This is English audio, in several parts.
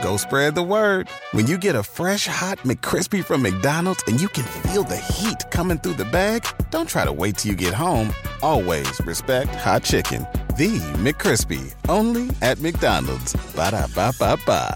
go spread the word. When you get a fresh, hot McCrispy from McDonald's and you can feel the heat coming through the bag, don't try to wait till you get home. Always respect hot chicken. The McCrispy, only at McDonald's. Ba-da-ba-ba-ba.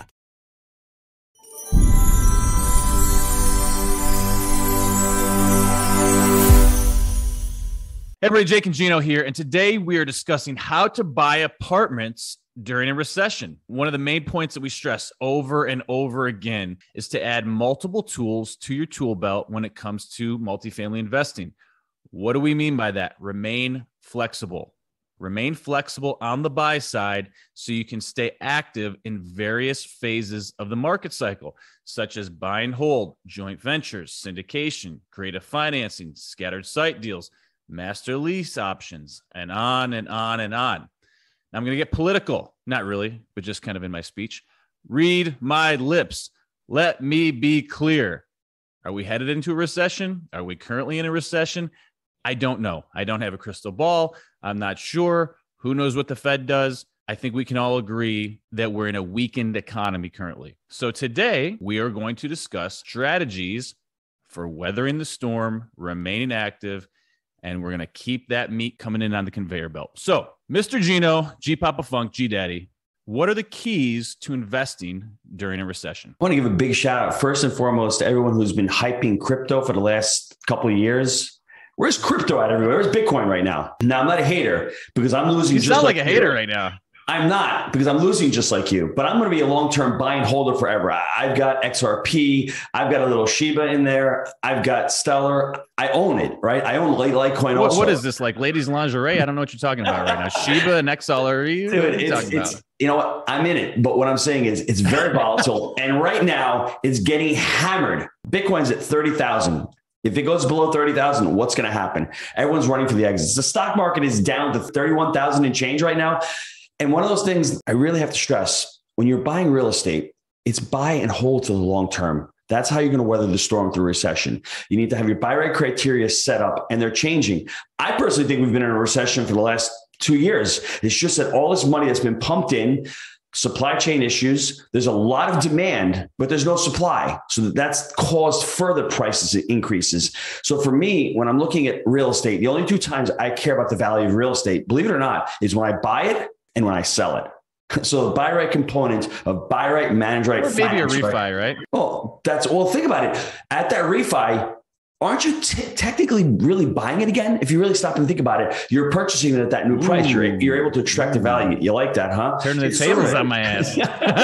Hey everybody, Jake and Gino here, and today we are discussing how to buy apartments during a recession. One of the main points that we stress over and over again is to add multiple tools to your tool belt when it comes to multifamily investing. What do we mean by that? Remain flexible. Remain flexible on the buy side so you can stay active in various phases of the market cycle, such as buy and hold, joint ventures, syndication, creative financing, scattered site deals, master lease options, and on and on and on. Now, I'm going to get political. Not really, but just kind of in my speech. Read my lips. Let me be clear. Are we headed into a recession? Are we currently in a recession? I don't know. I don't have a crystal ball. I'm not sure. Who knows what the Fed does? I think we can all agree that we're in a weakened economy currently. So today, we are going to discuss strategies for weathering the storm, remaining active, and we're going to keep that meat coming in on the conveyor belt. So, Mr. Gino, G Papa Funk, G Daddy, what are the keys to investing during a recession? I want to give a big shout out, first and foremost, to everyone who's been hyping crypto for the last couple of years. Where's crypto at everywhere? Where's Bitcoin right now? Now, I'm not a hater because I'm losing. You sound like a hater right now. I'm not, because I'm losing just like you, but I'm going to be a long-term buy and holder forever. I've got XRP. I've got a little Shiba in there. I've got Stellar. I own it, right? I own Litecoin also. What is this, like ladies lingerie? I don't know what you're talking about right now. Shiba and XLR. You know what? I'm in it. But what I'm saying is it's very volatile. And right now it's getting hammered. Bitcoin's at 30,000. If it goes below 30,000, what's going to happen? Everyone's running for the exits. The stock market is down to 31,000 and change right now. And one of those things I really have to stress, when you're buying real estate, it's buy and hold to the long term. That's how you're going to weather the storm through recession. You need to have your buy rate criteria set up, and they're changing. I personally think we've been in a recession for the last 2 years. It's just that all this money that's been pumped in, supply chain issues, there's a lot of demand, but there's no supply. So that's caused further prices increases. So for me, when I'm looking at real estate, the only two times I care about the value of real estate, believe it or not, is when I buy it and when I sell it. So the buy right component of buy right, manage right, or maybe a refi, right? Oh, think about it. At that refi, aren't you technically really buying it again? If you really stop and think about it, you're purchasing it at that new price. You're able to extract the value. You like that, huh? Turning the tables on my ass.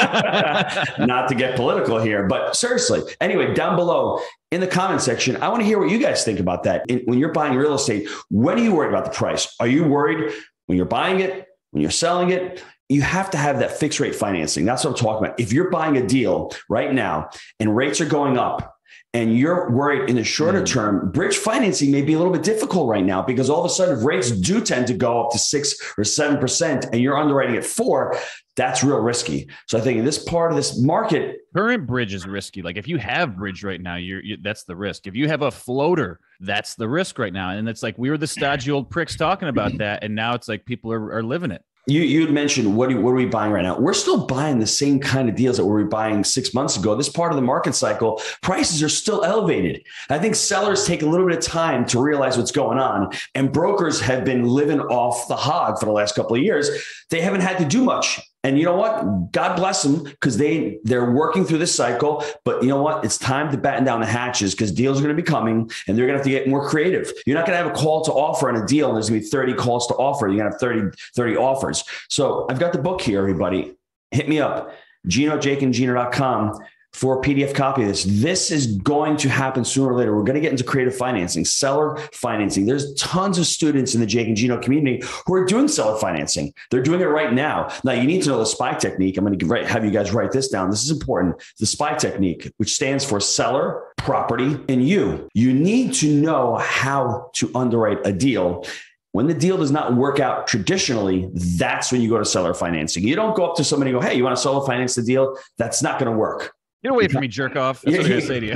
Not to get political here, but seriously. Anyway, down below in the comment section, I want to hear what you guys think about that. When you're buying real estate, when are you worried about the price? Are you worried when you're buying it? When you're selling it? You have to have that fixed rate financing. That's what I'm talking about. If you're buying a deal right now and rates are going up and you're worried in the shorter term, bridge financing may be a little bit difficult right now because all of a sudden rates do tend to go up to 6 or 7% and you're underwriting at 4%. That's real risky. So I think in this part of this market, current bridge is risky. Like if you have bridge right now, that's the risk. If you have a floater, that's the risk right now. And it's like, we were the stodgy old pricks talking about that. And now it's like people are living it. You had mentioned, what are we buying right now? We're still buying the same kind of deals that we were buying 6 months ago. This part of the market cycle, prices are still elevated. I think sellers take a little bit of time to realize what's going on. And brokers have been living off the hog for the last couple of years. They haven't had to do much. And you know what? God bless them because they're working through this cycle. But you know what? It's time to batten down the hatches because deals are going to be coming and they're going to have to get more creative. You're not going to have a call to offer on a deal and there's going to be 30 calls to offer. You're going to have 30 offers. So I've got the book here, everybody. Hit me up, GinoJakeandGino.com for a PDF copy of this. This is going to happen sooner or later. We're going to get into creative financing, seller financing. There's tons of students in the Jake and Gino community who are doing seller financing. They're doing it right now. Now, you need to know the SPY technique. I'm going to have you guys write this down. This is important. The SPY technique, which stands for seller, property, and you. You need to know how to underwrite a deal. When the deal does not work out traditionally, that's when you go to seller financing. You don't go up to somebody and go, hey, you want to seller finance the deal? That's not going to work. Get away from me, jerk off. That's what I'm going to say to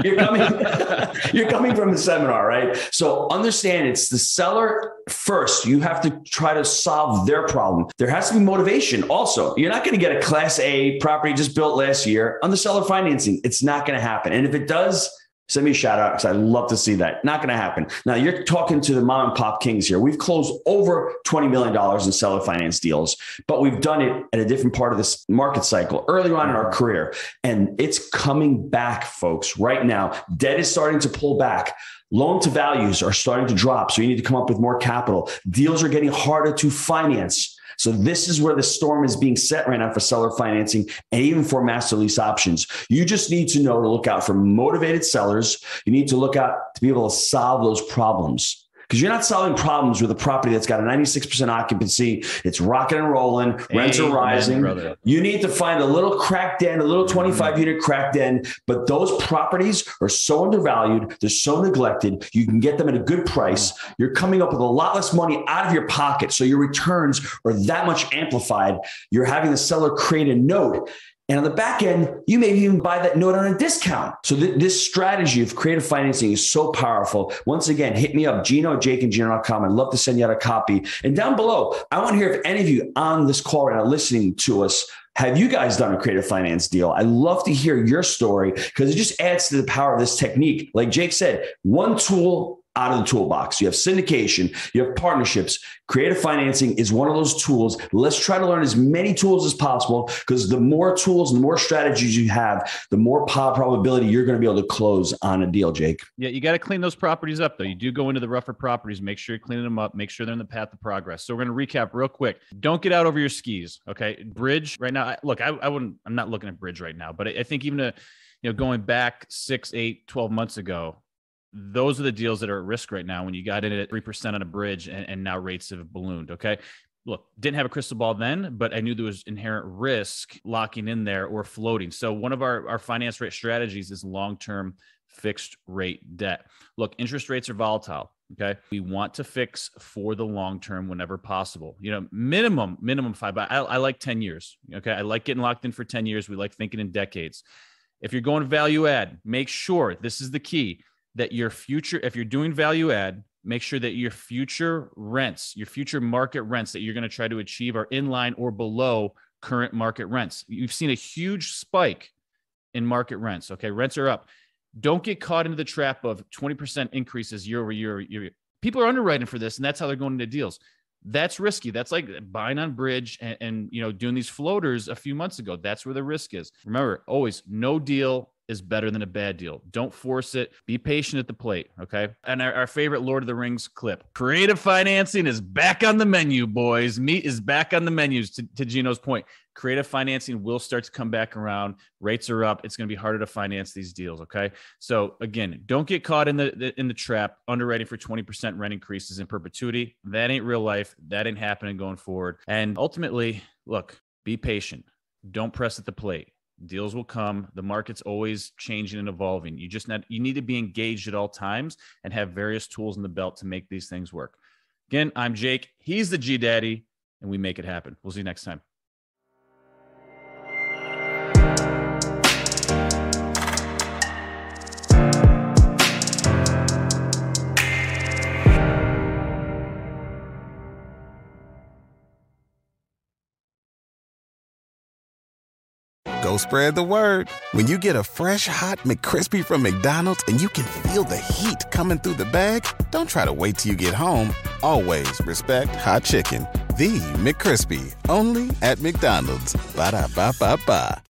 you. You're coming from the seminar, right? So understand it's the seller first. You have to try to solve their problem. There has to be motivation also. You're not going to get a Class A property just built last year on the seller financing. It's not going to happen. And if it does, send me a shout out because I'd love to see that. Not going to happen. Now you're talking to the mom and pop kings here. We've closed over $20 million in seller finance deals, but we've done it at a different part of this market cycle early on in our career. And it's coming back, folks, right now. Debt is starting to pull back. Loan to values are starting to drop. So you need to come up with more capital. Deals are getting harder to finance. So this is where the storm is being set right now for seller financing and even for master lease options. You just need to know to look out for motivated sellers. You need to look out to be able to solve those problems. Because you're not solving problems with a property that's got a 96% occupancy. It's rocking and rolling. Rents are rising. Brother. You need to find a little cracked den, a little 25-unit cracked den. But those properties are so undervalued. They're so neglected. You can get them at a good price. You're coming up with a lot less money out of your pocket. So your returns are that much amplified. You're having the seller create a note. And on the back end, you may even buy that note on a discount. So this strategy of creative financing is so powerful. Once again, hit me up, Gino@JakeandGino.com. I'd love to send you out a copy. And down below, I want to hear if any of you on this call right now listening to us, have you guys done a creative finance deal? I'd love to hear your story because it just adds to the power of this technique. Like Jake said, one tool out of the toolbox. You have syndication, you have partnerships. Creative financing is one of those tools. Let's try to learn as many tools as possible because the more tools and the more strategies you have, the more probability you're going to be able to close on a deal, Jake. Yeah, you got to clean those properties up, though. You do go into the rougher properties, make sure you're cleaning them up, make sure they're in the path of progress. So we're going to recap real quick. Don't get out over your skis, okay? Bridge right now. Look, I'm not looking at bridge right now, but I think even going back 6, 8, 12 months ago, those are the deals that are at risk right now when you got in at 3% on a bridge and now rates have ballooned. Okay. Look, didn't have a crystal ball then, but I knew there was inherent risk locking in there or floating. So one of our finance rate strategies is long-term fixed rate debt. Look, interest rates are volatile. Okay. We want to fix for the long term whenever possible. Minimum 5, but I like 10 years. Okay. I like getting locked in for 10 years. We like thinking in decades. If you're going value add, make sure this is the key. That your future, if you're doing value add, make sure that your future rents, your future market rents that you're going to try to achieve are in line or below current market rents. You've seen a huge spike in market rents. Okay. Rents are up. Don't get caught into the trap of 20% increases year over year. People are underwriting for this and that's how they're going into deals. That's risky. That's like buying on bridge and doing these floaters a few months ago. That's where the risk is. Remember, always no deal is better than a bad deal. Don't force it. Be patient at the plate. Okay. And our favorite Lord of the Rings clip. Creative financing is back on the menu, boys. Meat is back on the menus to Gino's point. Creative financing will start to come back around. Rates are up. It's going to be harder to finance these deals. Okay. So again, don't get caught in the trap underwriting for 20% rent increases in perpetuity. That ain't real life. That ain't happening going forward. And ultimately, look, be patient. Don't press at the plate. Deals will come. The market's always changing and evolving. You need to be engaged at all times and have various tools in the belt to make these things work. Again, I'm Jake. He's the G Daddy, and we make it happen. We'll see you next time. Go spread the word. When you get a fresh, hot McCrispy from McDonald's and you can feel the heat coming through the bag, don't try to wait till you get home. Always respect hot chicken. The McCrispy, only at McDonald's. Ba-da-ba-ba-ba.